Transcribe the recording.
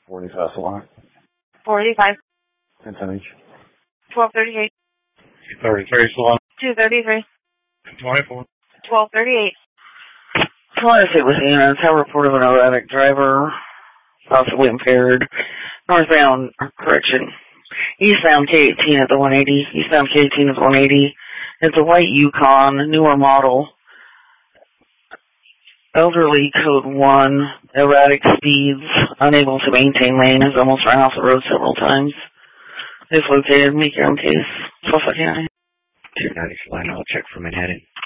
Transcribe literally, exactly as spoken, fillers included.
forty-five Salon. forty-five. Ten each. twelve thirty-eight. thirty-three Salon. two thirty-three. twenty-four. twelve thirty-eight. Honestly, Louisiana, tow report of an erratic driver, possibly impaired, northbound, correction, eastbound K eighteen at the one eighty, eastbound K eighteen at the one eighty. It's a white Yukon, newer model. Elderly code one, erratic speeds, unable to maintain lane, has almost run off the road several times. If located, make your own case. Tulsa County. two ninety Salon, I'll check for Manhattan.